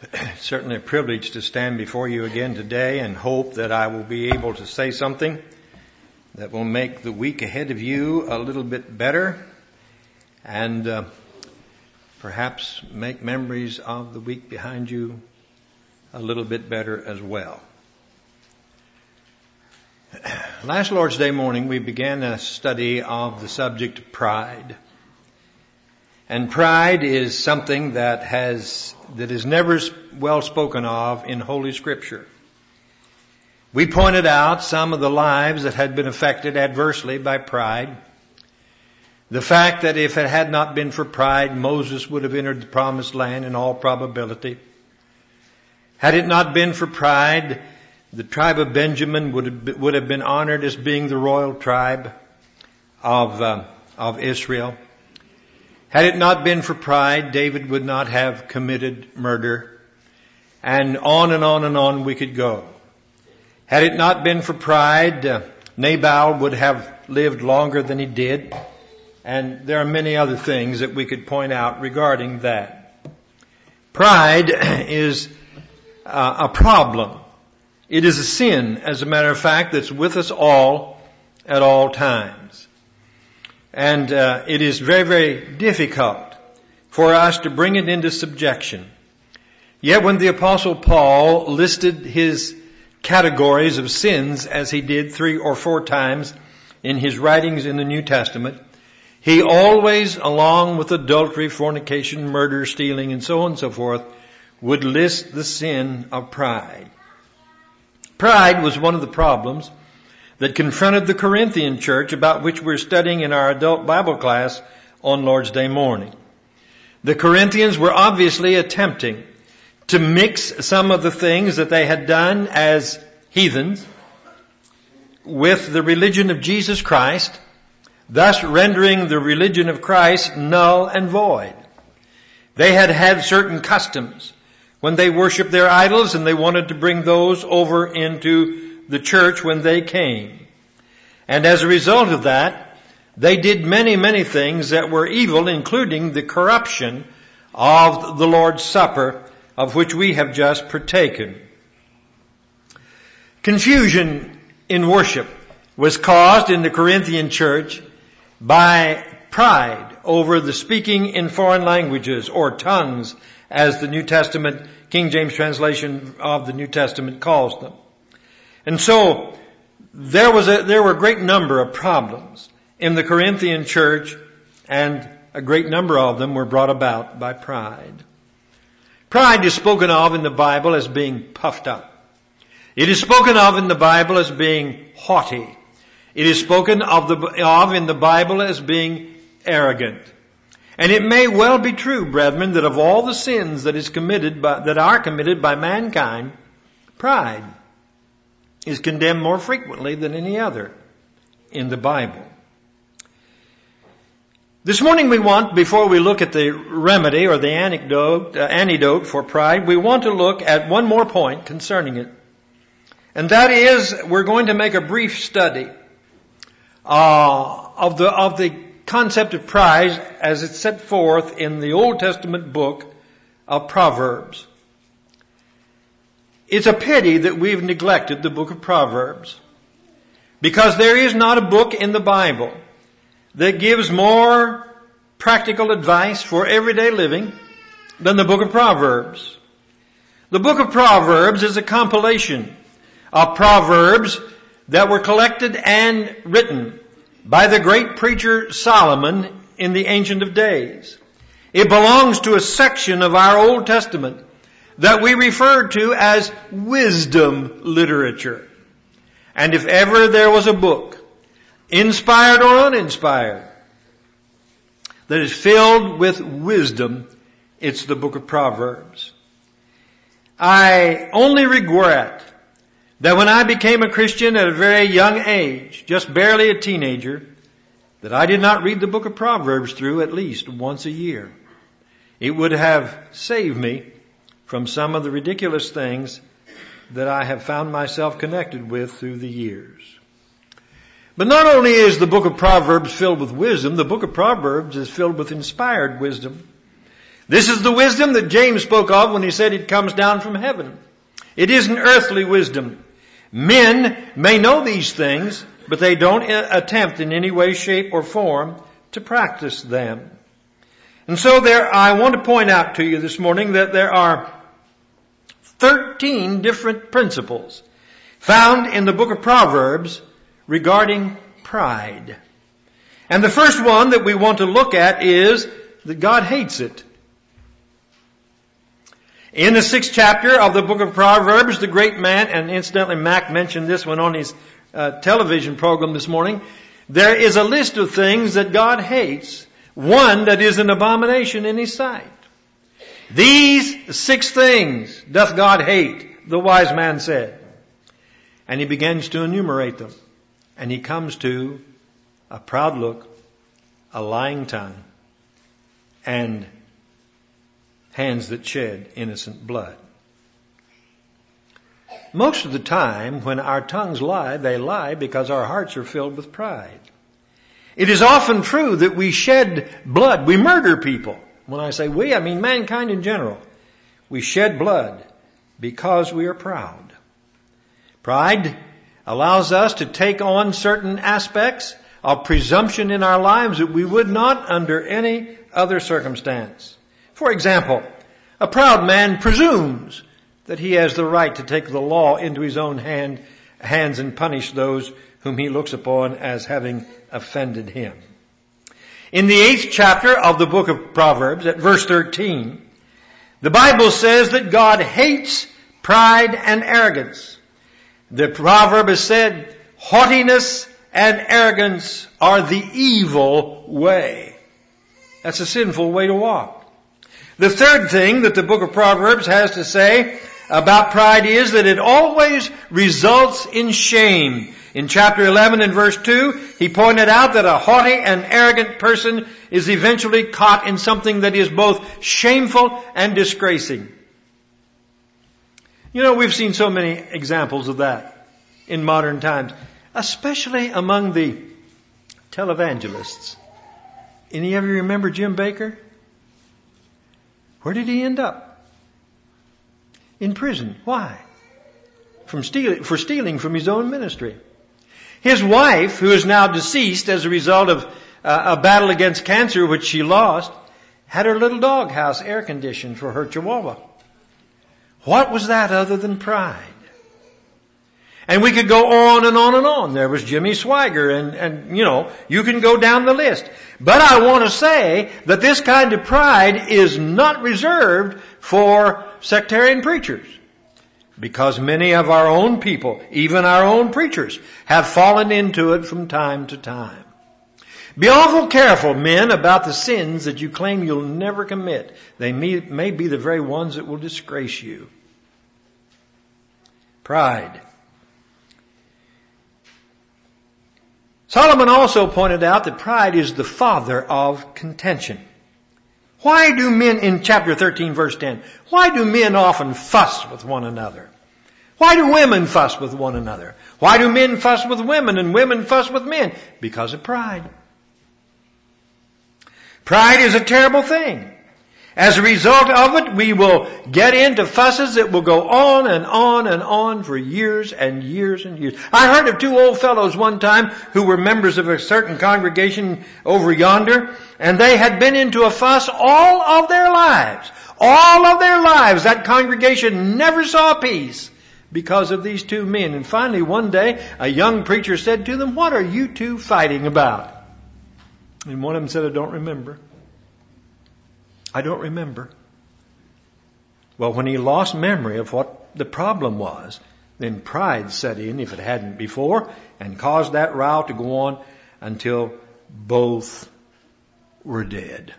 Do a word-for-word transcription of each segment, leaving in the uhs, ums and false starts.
It's certainly a privilege to stand before you again today and hope that I will be able to say something that will make the week ahead of you a little bit better and uh, perhaps make memories of the week behind you a little bit better as well. Last Lord's Day morning we began a study of the subject pride. And pride is something that has, that is never well spoken of in Holy Scripture. We pointed out some of the lives that had been affected adversely by pride. The fact that if it had not been for pride, Moses would have entered the promised land in all probability. Had it not been for pride, the tribe of Benjamin would have, would have been honored as being the royal tribe of, uh, of Israel. Had it not been for pride, David would not have committed murder. And on and on and on we could go. Had it not been for pride, uh, Nabal would have lived longer than he did. And there are many other things that we could point out regarding that. Pride is uh, a problem. It is a sin, as a matter of fact, that's with us all at all times. And uh, it is very, very difficult for us to bring it into subjection. Yet when the Apostle Paul listed his categories of sins, as he did three or four times in his writings in the New Testament, he always, along with adultery, fornication, murder, stealing, and so on and so forth, would list the sin of pride. Pride was one of the problems that confronted the Corinthian church, about which we're studying in our adult Bible class on Lord's Day morning. The Corinthians were obviously attempting to mix some of the things that they had done as heathens with the religion of Jesus Christ, thus rendering the religion of Christ null and void. They had had certain customs when they worshiped their idols, and they wanted to bring those over into the church when they came. And as a result of that, they did many, many things that were evil, including the corruption of the Lord's Supper, of which we have just partaken. Confusion in worship was caused in the Corinthian church by pride over the speaking in foreign languages or tongues, as the New Testament, King James translation of the New Testament calls them. And so there was a, there were a great number of problems in the Corinthian church, and a great number of them were brought about by pride. Pride is spoken of in the Bible as being puffed up. It is spoken of in the Bible as being haughty. It is spoken of, the, of in the Bible as being arrogant. And it may well be true, brethren, that of all the sins that is committed by, that are committed by mankind, pride is condemned more frequently than any other in the Bible. This morning we want, before we look at the remedy or the antidote, uh, antidote for pride, we want to look at one more point concerning it. And that is, we're going to make a brief study uh, of the of the concept of pride as it's set forth in the Old Testament book of Proverbs. It's a pity that we've neglected the book of Proverbs, because there is not a book in the Bible that gives more practical advice for everyday living than the book of Proverbs. The book of Proverbs is a compilation of proverbs that were collected and written by the great preacher Solomon in the Ancient of Days. It belongs to a section of our Old Testament that we refer to as wisdom literature. And if ever there was a book, inspired or uninspired, that is filled with wisdom, it's the book of Proverbs. I only regret that when I became a Christian at a very young age, just barely a teenager, that I did not read the book of Proverbs through at least once a year. It would have saved me from some of the ridiculous things that I have found myself connected with through the years. But not only is the book of Proverbs filled with wisdom, the book of Proverbs is filled with inspired wisdom. This is the wisdom that James spoke of when he said it comes down from heaven. It isn't earthly wisdom. Men may know these things, but they don't attempt in any way, shape, or form to practice them. And so there, I want to point out to you this morning that there are thirteen different principles found in the book of Proverbs regarding pride. And the first one that we want to look at is that God hates it. In the sixth chapter of the book of Proverbs, the great man, and incidentally Mac mentioned this one on his uh, television program this morning, there is a list of things that God hates, one that is an abomination in His sight. These six things doth God hate, the wise man said. And he begins to enumerate them. And he comes to a proud look, a lying tongue, and hands that shed innocent blood. Most of the time, when our tongues lie, they lie because our hearts are filled with pride. It is often true that we shed blood. We murder people. When I say we, I mean mankind in general. We shed blood because we are proud. Pride allows us to take on certain aspects of presumption in our lives that we would not under any other circumstance. For example, a proud man presumes that he has the right to take the law into his own hand, hands and punish those whom he looks upon as having offended him. In the eighth chapter of the book of Proverbs, at verse thirteen, the Bible says that God hates pride and arrogance. The proverb is said, haughtiness and arrogance are the evil way. That's a sinful way to walk. The third thing that the book of Proverbs has to say about pride is that it always results in shame. In chapter eleven and verse two, he pointed out that a haughty and arrogant person is eventually caught in something that is both shameful and disgracing. You know, we've seen so many examples of that in modern times, especially among the televangelists. Any of you remember Jim Bakker? Where did he end up? In prison. Why? From stealing, for stealing from his own ministry. His wife, who is now deceased as a result of uh, a battle against cancer which she lost, had her little doghouse air conditioned for her chihuahua. What was that other than pride? And we could go on and on and on. There was Jimmy Swaggart and, and, you know, you can go down the list. But I want to say that this kind of pride is not reserved for sectarian preachers. Because many of our own people, even our own preachers, have fallen into it from time to time. Be awful careful, men, about the sins that you claim you'll never commit. They may, may be the very ones that will disgrace you. Pride. Solomon also pointed out that pride is the father of contention. Why do men, in chapter thirteen, verse ten, why do men often fuss with one another? Why do women fuss with one another? Why do men fuss with women and women fuss with men? Because of pride. Pride is a terrible thing. As a result of it, we will get into fusses that will go on and on and on for years and years and years. I heard of two old fellows one time who were members of a certain congregation over yonder, and they had been into a fuss all of their lives. All of their lives. That congregation never saw peace because of these two men. And finally, one day, a young preacher said to them, "What are you two fighting about?" And one of them said, "I don't remember. I don't remember." Well, when he lost memory of what the problem was, then pride set in, if it hadn't before, and caused that row to go on until both were dead.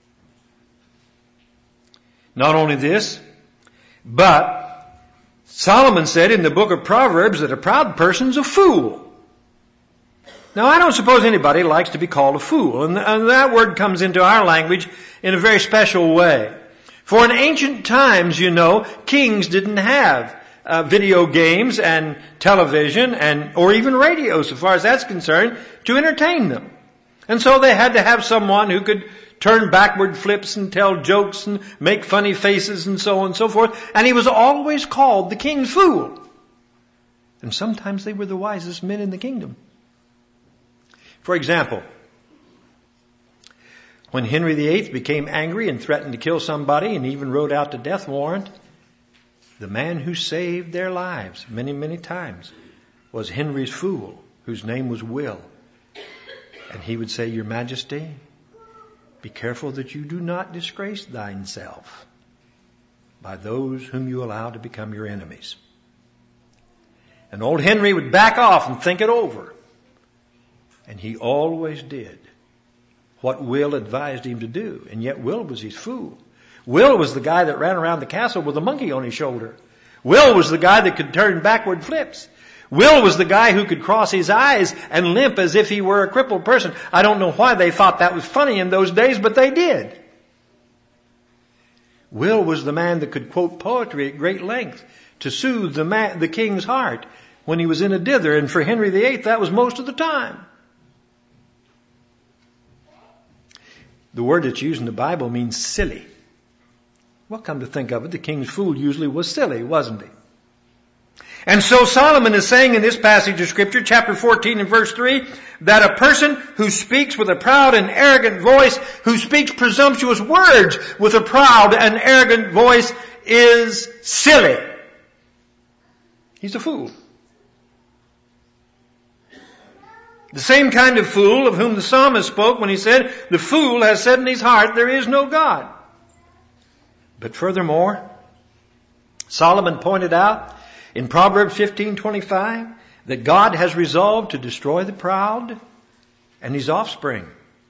Not only this, but Solomon said in the book of Proverbs that a proud person's a fool. Now, I don't suppose anybody likes to be called a fool, and that word comes into our language in a very special way. For in ancient times, you know, kings didn't have uh, video games and television and or even radio, so far as that's concerned, to entertain them. And so they had to have someone who could turn backward flips and tell jokes and make funny faces and so on and so forth. And he was always called the king's fool. And sometimes they were the wisest men in the kingdom. For example, when Henry the Eighth became angry and threatened to kill somebody and even wrote out the death warrant, the man who saved their lives many, many times was Henry's fool, whose name was Will. And he would say, Your Majesty, be careful that you do not disgrace thine self by those whom you allow to become your enemies. And old Henry would back off and think it over. And he always did what Will advised him to do. And yet Will was his fool. Will was the guy that ran around the castle with a monkey on his shoulder. Will was the guy that could turn backward flips. Will was the guy who could cross his eyes and limp as if he were a crippled person. I don't know why they thought that was funny in those days, but they did. Will was the man that could quote poetry at great length to soothe the, man, the king's heart when he was in a dither. And for Henry the Eighth, that was most of the time. The word that's used in the Bible means silly. Well, come to think of it, the king's fool usually was silly, wasn't he? And so Solomon is saying in this passage of Scripture, chapter fourteen and verse three, that a person who speaks with a proud and arrogant voice, who speaks presumptuous words with a proud and arrogant voice, is silly. He's a fool. The same kind of fool of whom the psalmist spoke when he said, the fool has said in his heart, there is no God. But furthermore, Solomon pointed out in Proverbs fifteen twenty-five that God has resolved to destroy the proud and his offspring,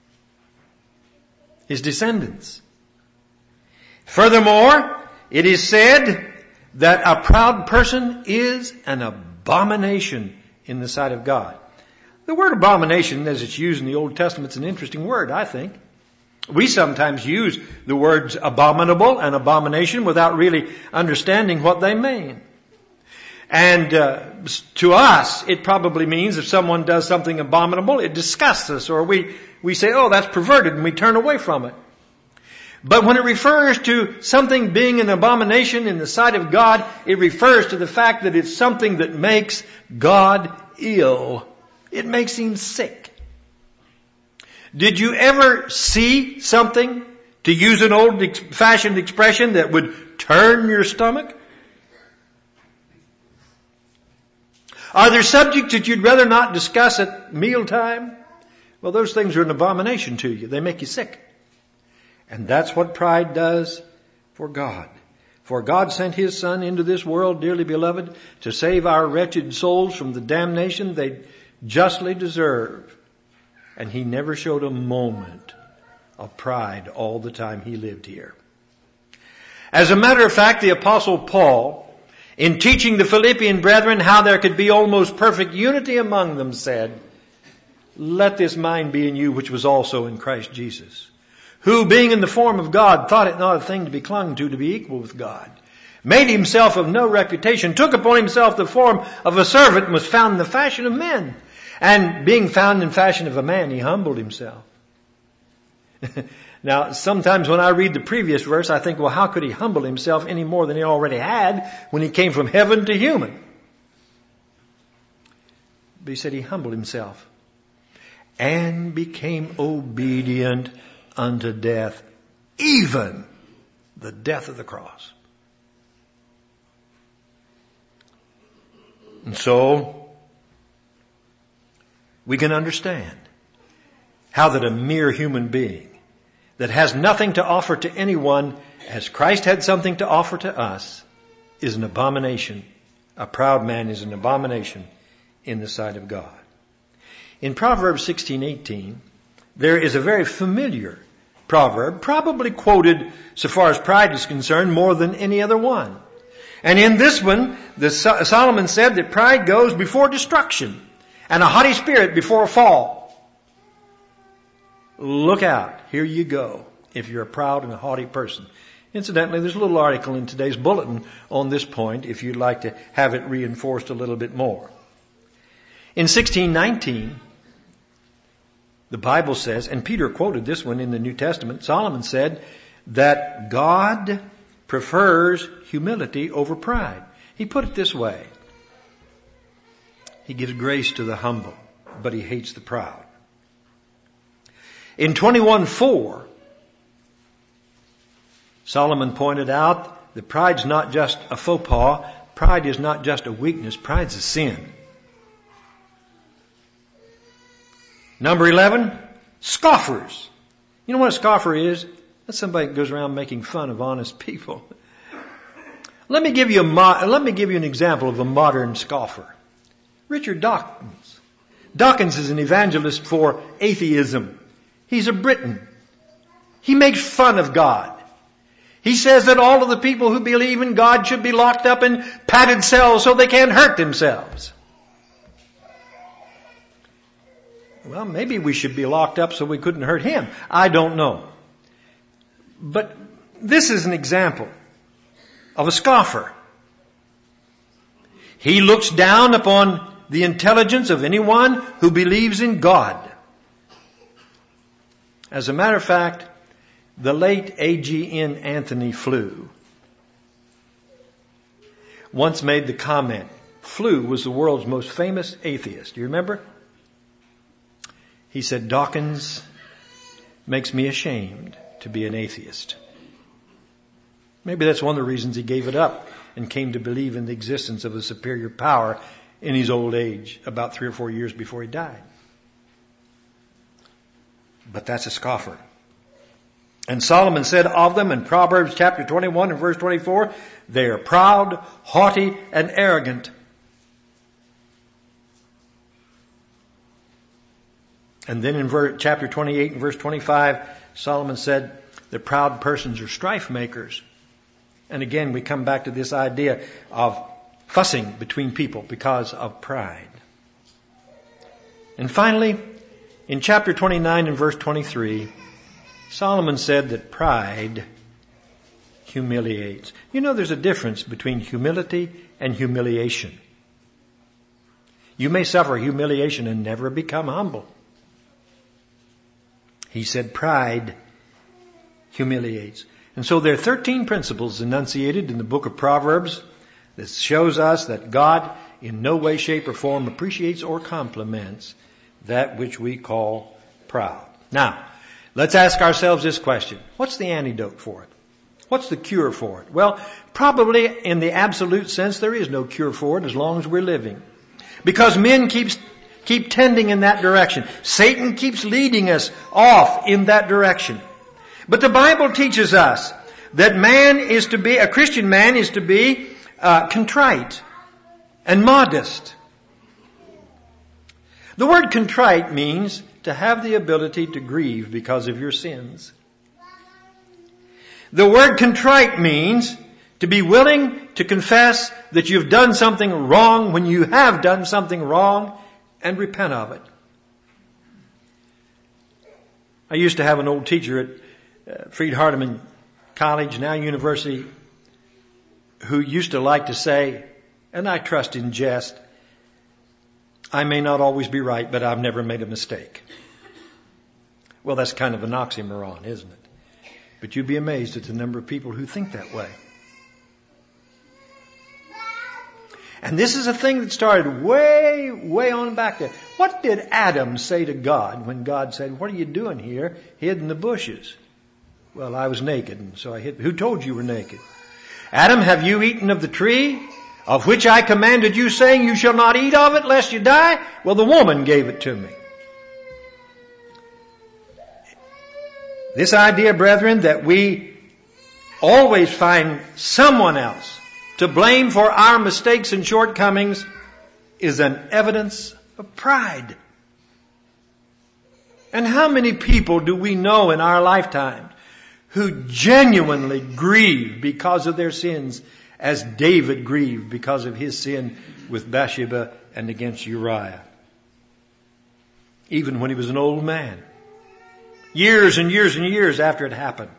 his descendants. Furthermore, it is said that a proud person is an abomination in the sight of God. The word abomination, as it's used in the Old Testament, is an interesting word, I think. We sometimes use the words abominable and abomination without really understanding what they mean. And uh, to us, it probably means if someone does something abominable, it disgusts us, or we, we say, oh, that's perverted, and we turn away from it. But when it refers to something being an abomination in the sight of God, it refers to the fact that it's something that makes God ill. It makes him sick. Did you ever see something, to use an old-fashioned expression, that would turn your stomach? Are there subjects that you'd rather not discuss at mealtime? Well, those things are an abomination to you. They make you sick. And that's what pride does for God. For God sent His Son into this world, dearly beloved, to save our wretched souls from the damnation they justly deserve. And He never showed a moment of pride all the time He lived here. As a matter of fact, the Apostle Paul, in teaching the Philippian brethren how there could be almost perfect unity among them, said, let this mind be in you which was also in Christ Jesus, who being in the form of God thought it not a thing to be clung to, to be equal with God, made himself of no reputation, took upon himself the form of a servant, and was found in the fashion of men. And being found in fashion of a man, he humbled himself. Now, sometimes when I read the previous verse, I think, well, how could he humble himself any more than he already had when he came from heaven to human? But he said he humbled himself and became obedient unto death, even the death of the cross. And so, we can understand how that a mere human being that has nothing to offer to anyone, as Christ had something to offer to us, is an abomination. A proud man is an abomination in the sight of God. In Proverbs sixteen eighteen, there is a very familiar proverb, probably quoted, so far as pride is concerned, more than any other one. And in this one, the Solomon said that pride goes before destruction, and a haughty spirit before a fall. Look out. Here you go, if you're a proud and a haughty person. Incidentally, there's a little article in today's bulletin on this point, if you'd like to have it reinforced a little bit more. In sixteen nineteen, The Bible says, and Peter quoted this one in the New Testament, Solomon said that God prefers humility over pride. He put it this way. He gives grace to the humble, but he hates the proud. In twenty-one four, Solomon pointed out that pride's not just a faux pas. Pride is not just a weakness. Pride's a sin. Number eleven, scoffers. You know what a scoffer is? That's somebody that goes around making fun of honest people. Let me give you a mo- let me give you an example of a modern scoffer. Richard Dawkins. Dawkins is an evangelist for atheism. He's a Briton. He makes fun of God. He says that all of the people who believe in God should be locked up in padded cells so they can't hurt themselves. Well, maybe we should be locked up so we couldn't hurt him. I don't know. But this is an example of a scoffer. He looks down upon the intelligence of anyone who believes in God. As a matter of fact, the late A G N Anthony Flew once made the comment. Flew was the world's most famous atheist. Do you remember? He said, Dawkins makes me ashamed to be an atheist. Maybe that's one of the reasons he gave it up and came to believe in the existence of a superior power in his old age, about three or four years before he died. But that's a scoffer. And Solomon said of them in Proverbs chapter twenty-one and verse twenty-four, they are proud, haughty, and arrogant. And then in ver- chapter twenty-eight and verse twenty-five, Solomon said that proud persons are strife makers. And again, we come back to this idea of fussing between people because of pride. And finally, in chapter twenty-nine and verse twenty-three, Solomon said that pride humiliates. You know, there's a difference between humility and humiliation. You may suffer humiliation and never become humble. He said pride humiliates. And so there are thirteen principles enunciated in the book of Proverbs that shows us that God in no way, shape, or form appreciates or compliments that which we call proud. Now, let's ask ourselves this question. What's the antidote for it? What's the cure for it? Well, probably in the absolute sense, there is no cure for it as long as we're living. Because men keep, keep tending in that direction. Satan keeps leading us off in that direction. But the Bible teaches us that man is to be, a Christian man is to be uh, contrite and modest. The word contrite means to have the ability to grieve because of your sins. The word contrite means to be willing to confess that you've done something wrong when you have done something wrong and repent of it. I used to have an old teacher at uh, Freed Hardeman College, now university, who used to like to say, and I trust in jest, I may not always be right, but I've never made a mistake. Well, that's kind of an oxymoron, isn't it? But you'd be amazed at the number of people who think that way. And this is a thing that started way, way on back there. What did Adam say to God when God said, what are you doing here, hid in the bushes? Well, I was naked, and so I hid. Who told you were naked? Adam, have you eaten of the tree of which I commanded you, saying you shall not eat of it lest you die? Well, the woman gave it to me. This idea, brethren, that we always find someone else to blame for our mistakes and shortcomings is an evidence of pride. And how many people do we know in our lifetime who genuinely grieve because of their sins, as David grieved because of his sin with Bathsheba and against Uriah? Even when he was an old man. Years and years and years after it happened,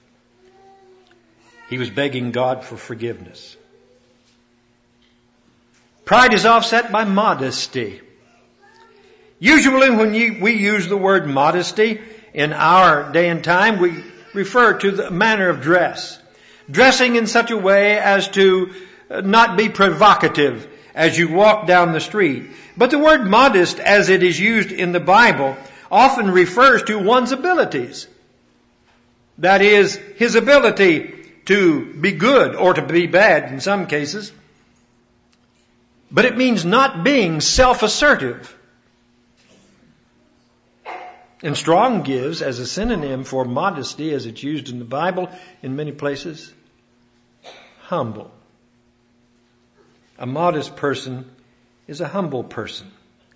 he was begging God for forgiveness. Pride is offset by modesty. Usually when you, we use the word modesty in our day and time, we refer to the manner of dress. Dressing in such a way as to not be provocative as you walk down the street. But the word modest, as it is used in the Bible, often refers to one's abilities. That is, his ability to be good or to be bad in some cases. But it means not being self-assertive. And Strong gives as a synonym for modesty, as it's used in the Bible in many places, humble. A modest person is a humble person.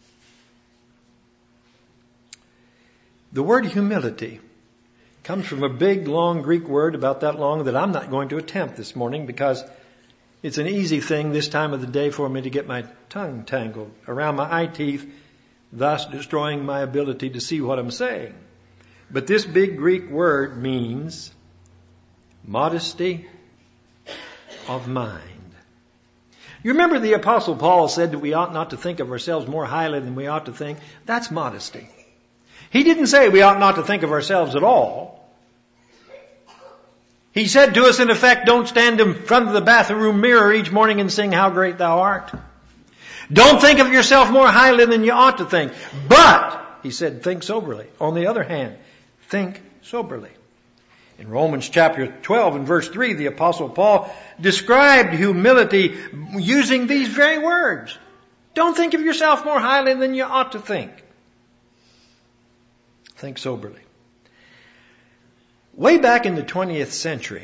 The word humility comes from a big, long Greek word about that long that I'm not going to attempt this morning because it's an easy thing this time of the day for me to get my tongue tangled around my eye teeth, thus destroying my ability to see what I'm saying. But this big Greek word means modesty of mind. You remember the Apostle Paul said that we ought not to think of ourselves more highly than we ought to think? That's modesty. He didn't say we ought not to think of ourselves at all. He said to us, in effect, don't stand in front of the bathroom mirror each morning and sing how great thou art. Don't think of yourself more highly than you ought to think. But, he said, think soberly. On the other hand, think soberly. In Romans chapter twelve and verse three, the Apostle Paul described humility using these very words. Don't think of yourself more highly than you ought to think. Think soberly. Way back in the twentieth century,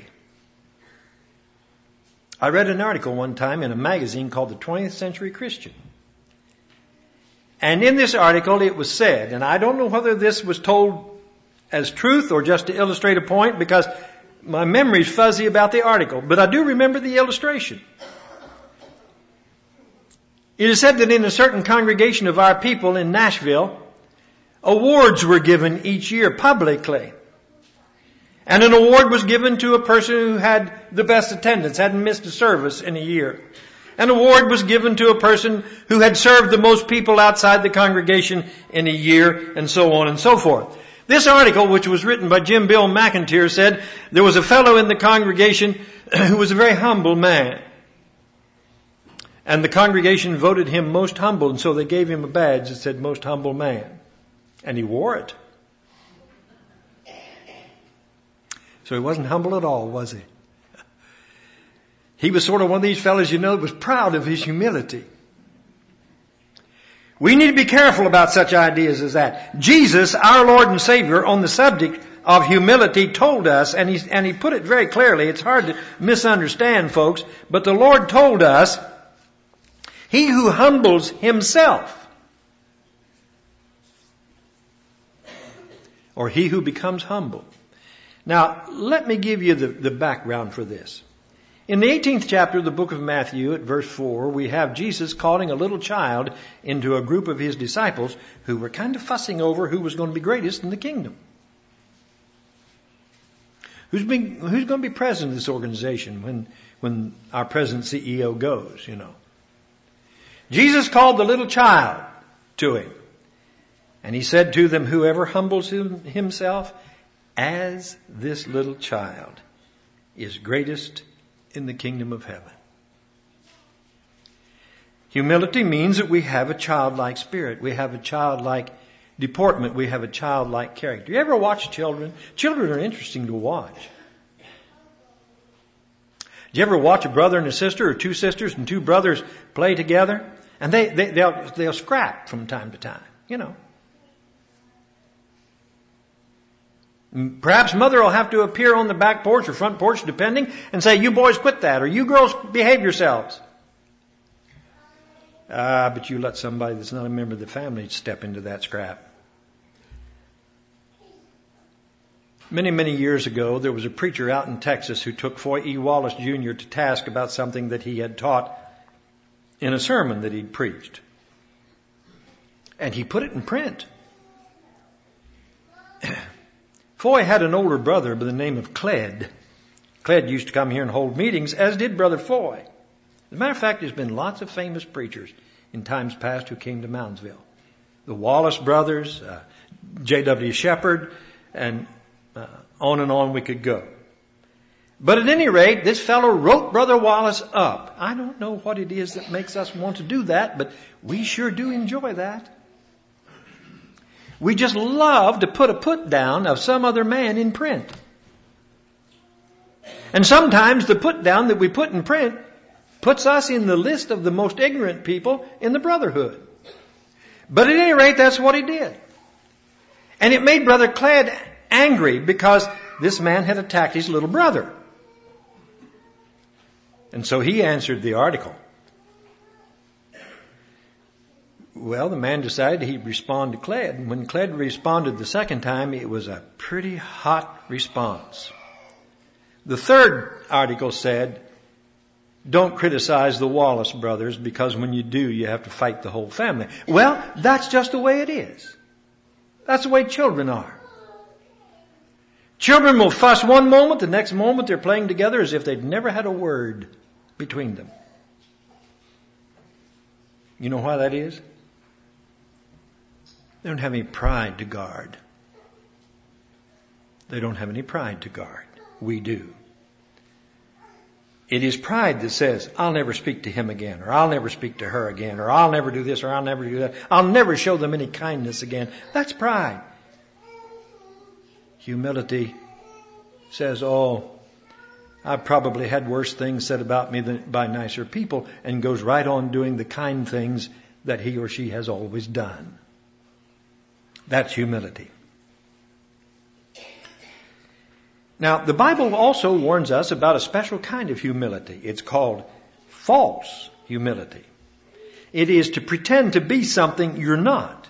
I read an article one time in a magazine called the twentieth Century Christian. And in this article it was said, and I don't know whether this was told as truth or just to illustrate a point because my memory's fuzzy about the article, but I do remember the illustration. It is said that in a certain congregation of our people in Nashville, awards were given each year publicly. And an award was given to a person who had the best attendance, hadn't missed a service in a year. An award was given to a person who had served the most people outside the congregation in a year, and so on and so forth. This article, which was written by Jim Bill McIntyre, said there was a fellow in the congregation who was a very humble man. And the congregation voted him most humble, and so they gave him a badge that said most humble man. And he wore it. So he wasn't humble at all, was he? He was sort of one of these fellows, you know, that was proud of his humility. We need to be careful about such ideas as that. Jesus, our Lord and Savior, on the subject of humility told us, and he, and he put it very clearly. It's hard to misunderstand, folks, but the Lord told us, he who humbles himself, or he who becomes humble. Now, let me give you the, the background for this. In the eighteenth chapter of the book of Matthew, at verse four, we have Jesus calling a little child into a group of his disciples who were kind of fussing over who was going to be greatest in the kingdom. Who's, being, who's going to be president of this organization when, when our present C E O goes, you know? Jesus called the little child to him. And he said to them, whoever humbles him, himself as this little child is greatest in the kingdom of heaven. Humility means that we have a childlike spirit. We have a childlike deportment. We have a childlike character. You ever watch children? Children are interesting to watch. Did you ever watch a brother and a sister or two sisters and two brothers play together? And they, they, they'll, they'll scrap from time to time, you know. Perhaps mother will have to appear on the back porch or front porch, depending, and say, you boys quit that, or you girls behave yourselves. Ah, but you let somebody that's not a member of the family step into that scrap. Many, many years ago, there was a preacher out in Texas who took Foy E. Wallace Junior to task about something that he had taught in a sermon that he'd preached. And he put it in print. Foy had an older brother by the name of Cled. Cled used to come here and hold meetings, as did Brother Foy. As a matter of fact, there's been lots of famous preachers in times past who came to Moundsville. the Wallace brothers, uh, J W Shepard, and uh, on and on we could go. But at any rate, this fellow wrote Brother Wallace up. I don't know what it is that makes us want to do that, but we sure do enjoy that. We just love to put a put down of some other man in print. And sometimes the put down that we put in print puts us in the list of the most ignorant people in the brotherhood. But at any rate, that's what he did. And it made Brother Cled angry because this man had attacked his little brother. And so he answered the article. Well, the man decided he'd respond to Cled. And when Cled responded the second time, it was a pretty hot response. The third article said, don't criticize the Wallace brothers because when you do, you have to fight the whole family. Well, that's just the way it is. That's the way children are. Children will fuss one moment, the next moment they're playing together as if they'd never had a word between them. You know why that is? They don't have any pride to guard. They don't have any pride to guard. We do. It is pride that says, I'll never speak to him again, or I'll never speak to her again, or I'll never do this, or I'll never do that. I'll never show them any kindness again. That's pride. Humility says, oh, I've probably had worse things said about me than by nicer people, and goes right on doing the kind things that he or she has always done. That's humility. Now, the Bible also warns us about a special kind of humility. It's called false humility. It is to pretend to be something you're not.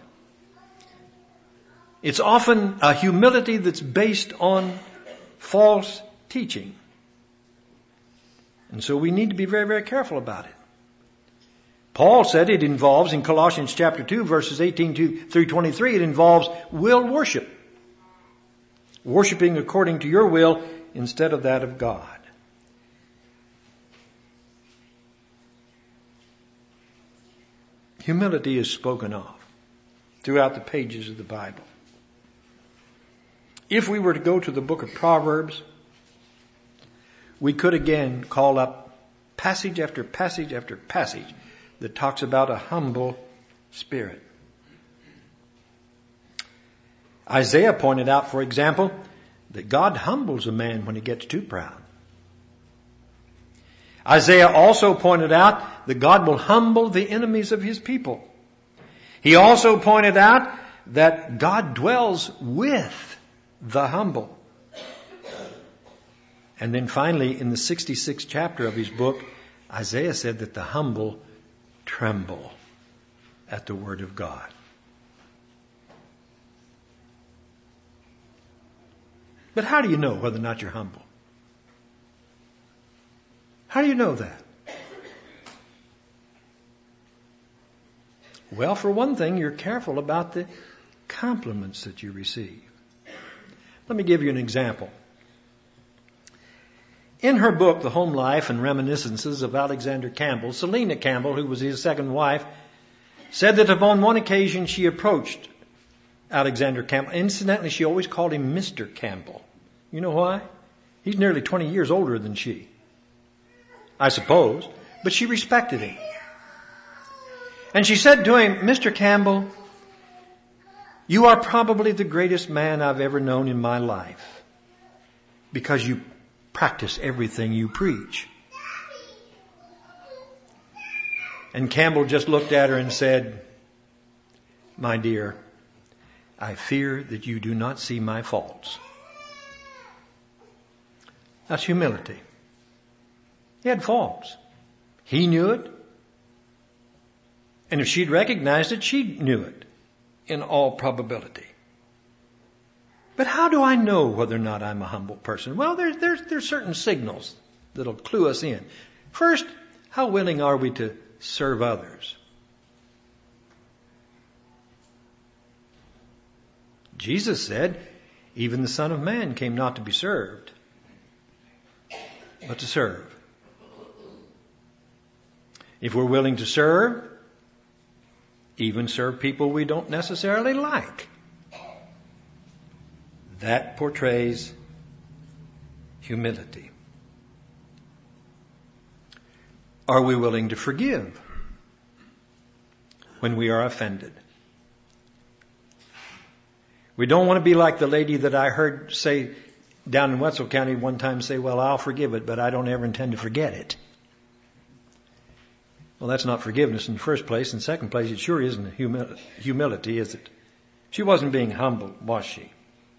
It's often a humility that's based on false teaching. And so we need to be very, very careful about it. Paul said it involves, in Colossians chapter two, verses eighteen through twenty-three, it involves will worship. Worshipping according to your will instead of that of God. Humility is spoken of throughout the pages of the Bible. If we were to go to the book of Proverbs, we could again call up passage after passage after passage that talks about a humble spirit. Isaiah pointed out, for example, that God humbles a man when he gets too proud. Isaiah also pointed out that God will humble the enemies of his people. He also pointed out that God dwells with the humble. And then finally, in the sixty-sixth chapter of his book, Isaiah said that the humble tremble at the word of God. But how do you know whether or not you're humble? How do you know that? Well, for one thing, you're careful about the compliments that you receive. Let me give you an example. In her book, The Home Life and Reminiscences of Alexander Campbell, Selina Campbell, who was his second wife, said that upon one occasion she approached Alexander Campbell. Incidentally, she always called him Mister Campbell. You know why? He's nearly twenty years older than she, I suppose, but she respected him. And she said to him, Mister Campbell, you are probably the greatest man I've ever known in my life because you practice everything you preach. And Campbell just looked at her and said, my dear, I fear that you do not see my faults. That's humility. He had faults. He knew it. And if she'd recognized it, she knew it in all probability. But how do I know whether or not I'm a humble person? Well, there's there's there's certain signals that'll clue us in. First, how willing are we to serve others? Jesus said, even the Son of Man came not to be served, but to serve. If we're willing to serve, even serve people we don't necessarily like. That portrays humility. Are we willing to forgive when we are offended? We don't want to be like the lady that I heard say down in Wetzel County one time say, well, I'll forgive it, but I don't ever intend to forget it. Well, that's not forgiveness in the first place. In the second place, it sure isn't humil- humility, is it? She wasn't being humble, was she?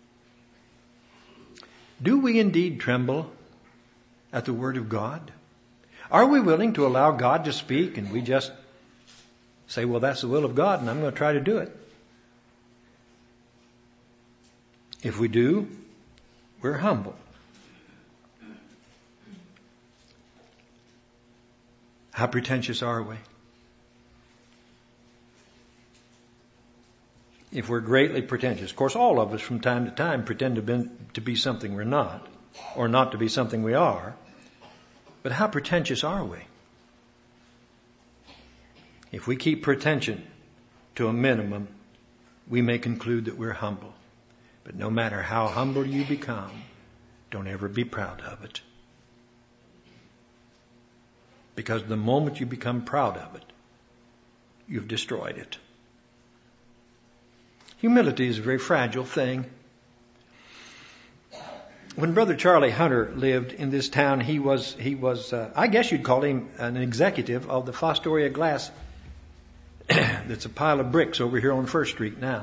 Do we indeed tremble at the word of God? Are we willing to allow God to speak and we just say, well, that's the will of God and I'm going to try to do it? If we do, we're humble. How pretentious are we? If we're greatly pretentious. Of course, all of us from time to time pretend to be, to be something we're not, or not to be something we are. But how pretentious are we? If we keep pretension to a minimum, we may conclude that we're humble. But no matter how humble you become, don't ever be proud of it. Because the moment you become proud of it, you've destroyed it. Humility is a very fragile thing. When Brother Charlie Hunter lived in this town, he was, he was, uh, I guess you'd call him an executive of the Fostoria Glass that's a pile of bricks over here on First Street now.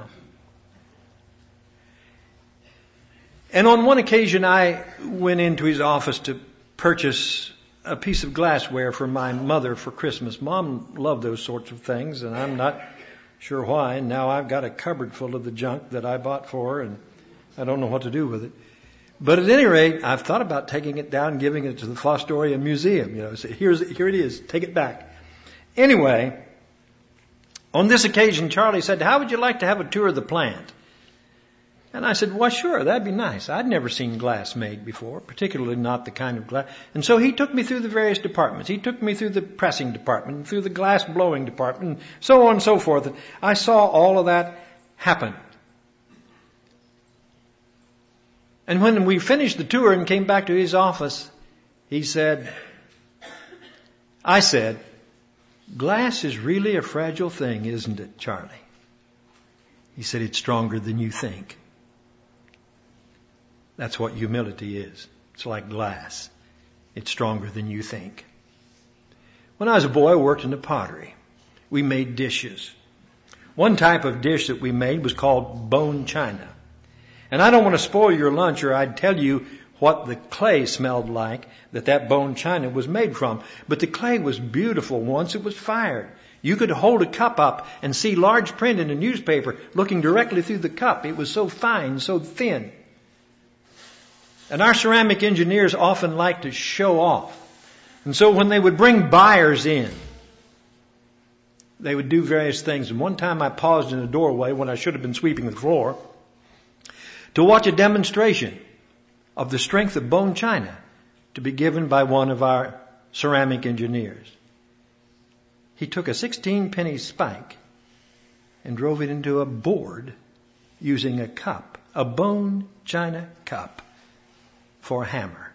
And on one occasion I went into his office to purchase a piece of glassware for my mother for Christmas. Mom loved those sorts of things, and I'm not sure why. And now I've got a cupboard full of the junk that I bought for her, and I don't know what to do with it. But at any rate, I've thought about taking it down and giving it to the Fostoria Museum. You know, say, here's, here it is, take it back. Anyway, on this occasion, Charlie said, how would you like to have a tour of the plant? And I said, well, sure, that'd be nice. I'd never seen glass made before, particularly not the kind of glass. And so he took me through the various departments. He took me through the pressing department, through the glass blowing department, so on and so forth. And I saw all of that happen. And when we finished the tour and came back to his office, he said, I said, glass is really a fragile thing, isn't it, Charlie? He said, it's stronger than you think. That's what humility is. It's like glass. It's stronger than you think. When I was a boy, I worked in the pottery. We made dishes. One type of dish that we made was called bone china. And I don't want to spoil your lunch, or I'd tell you what the clay smelled like that that bone china was made from. But the clay was beautiful once it was fired. You could hold a cup up and see large print in a newspaper looking directly through the cup. It was so fine, so thin. And our ceramic engineers often liked to show off. And so when they would bring buyers in, they would do various things. And one time I paused in the doorway when I should have been sweeping the floor to watch a demonstration of the strength of bone china to be given by one of our ceramic engineers. He took a sixteen penny spike and drove it into a board using a cup, a bone china cup, for a hammer.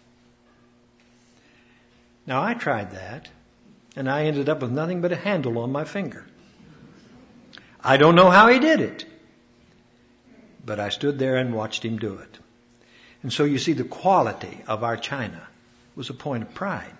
Now I tried that, and I ended up with nothing but a handle on my finger. I don't know how he did it, but I stood there and watched him do it. And so you see, the quality of our china was a point of pride.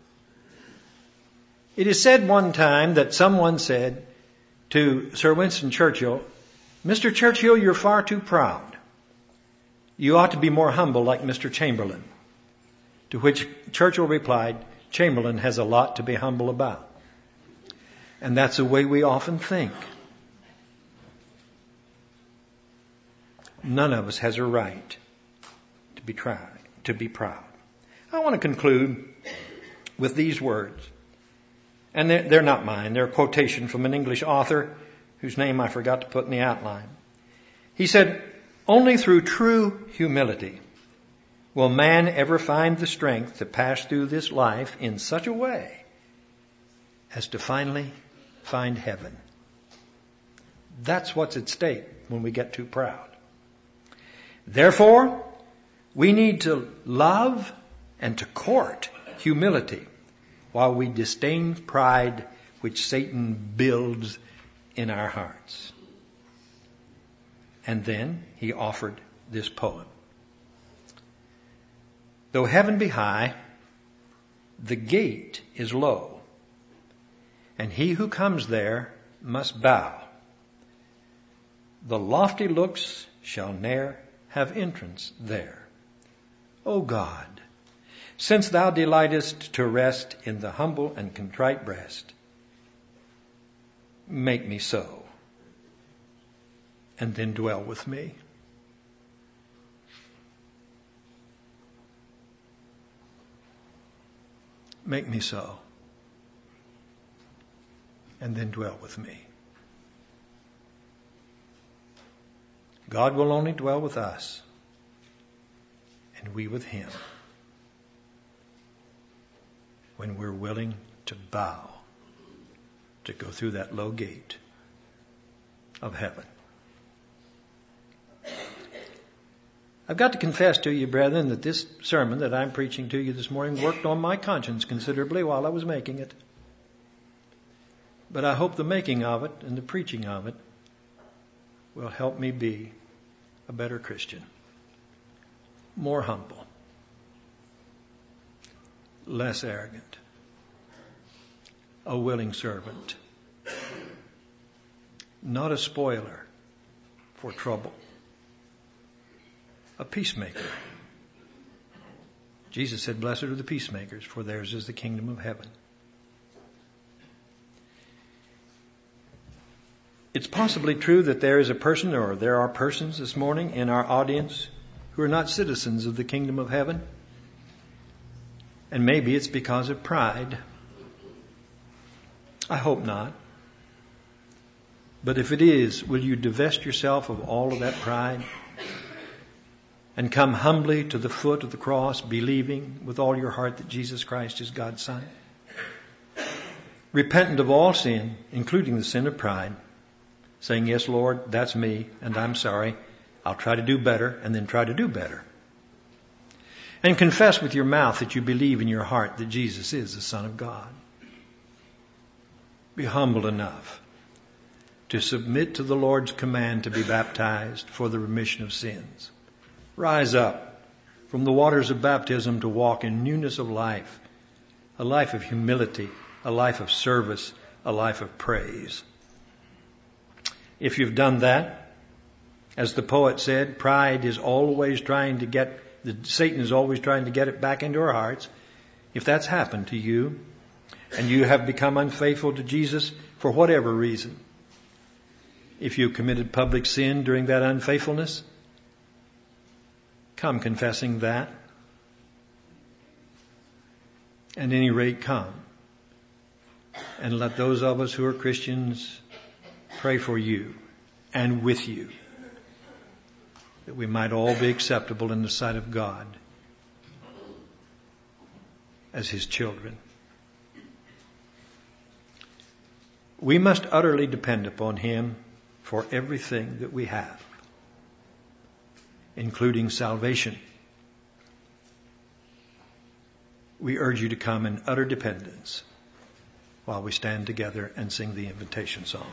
It is said one time that someone said to Sir Winston Churchill, Mister Churchill, you're far too proud. You ought to be more humble like Mister Chamberlain. To which Churchill replied, Chamberlain has a lot to be humble about. And that's the way we often think. None of us has a right to be proud. To be proud. I want to conclude with these words. And they're, they're not mine. They're a quotation from an English author whose name I forgot to put in the outline. He said, only through true humility will man ever find the strength to pass through this life in such a way as to finally find heaven. That's what's at stake when we get too proud. Therefore, we need to love and to court humility while we disdain pride which Satan builds in our hearts. And then he offered this poem. Though heaven be high, the gate is low, and he who comes there must bow. The lofty looks shall ne'er have entrance there. O God, since thou delightest to rest in the humble and contrite breast, make me so, and then dwell with me. Make me so, and then dwell with me. God will only dwell with us, and we with him, when we're willing to bow, to go through that low gate of heaven. I've got to confess to you, brethren, that this sermon that I'm preaching to you this morning worked on my conscience considerably while I was making it. But I hope the making of it and the preaching of it will help me be a better Christian, more humble, less arrogant, a willing servant, not a spoiler for trouble, a peacemaker. Jesus said, "Blessed are the peacemakers, for theirs is the kingdom of heaven." It's possibly true that there is a person, or there are persons this morning in our audience who are not citizens of the kingdom of heaven. And maybe it's because of pride. I hope not. But if it is, will you divest yourself of all of that pride and come humbly to the foot of the cross, believing with all your heart that Jesus Christ is God's Son? Repentant of all sin, including the sin of pride, saying, "Yes, Lord, that's me, and I'm sorry. I'll try to do better," and then try to do better. And confess with your mouth that you believe in your heart that Jesus is the Son of God. Be humble enough to submit to the Lord's command to be baptized for the remission of sins. Rise up from the waters of baptism to walk in newness of life, a life of humility, a life of service, a life of praise. If you've done that, as the poet said, pride is always trying to get, the, Satan is always trying to get it back into our hearts. If that's happened to you, and you have become unfaithful to Jesus for whatever reason, if you committed public sin during that unfaithfulness, come confessing that. At any rate, come. And let those of us who are Christians pray for you and with you, that we might all be acceptable in the sight of God as his children. We must utterly depend upon him for everything that we have, including salvation. We urge you to come in utter dependence while we stand together and sing the invitation song.